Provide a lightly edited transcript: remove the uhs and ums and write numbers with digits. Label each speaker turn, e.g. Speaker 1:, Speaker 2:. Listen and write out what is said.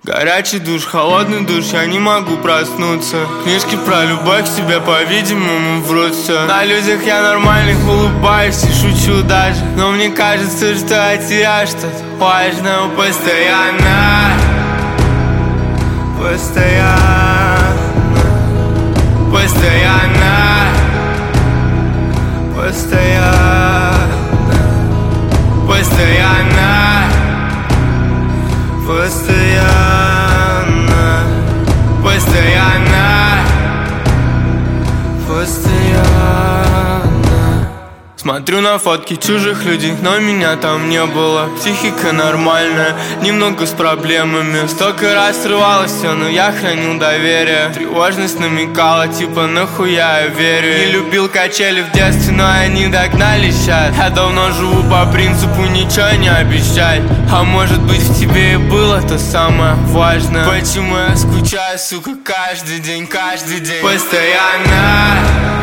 Speaker 1: Горячий душ, холодный душ, я не могу проснуться. Книжки про любовь к себе, по-видимому, врут все. На людях я нормальных улыбаюсь и шучу даже. Но мне кажется, что от тебя что-то важное постоянно. Постоянно. Постоянно. Постоянно. Постоянно. Постоянно. Постоянно. Постоянно. Смотрю на фотки чужих людей, но меня там не было. Психика нормальная, немного с проблемами. Столько раз срывалось все, но я хранил доверие. Тревожность намекала, типа нахуя я верю. Не любил качели в детстве, но они догнали сейчас. Я давно живу по принципу ничего не обещать. А может быть в тебе и было то самое важное. Почему я скучаю, сука, каждый день, каждый день. Постоянно.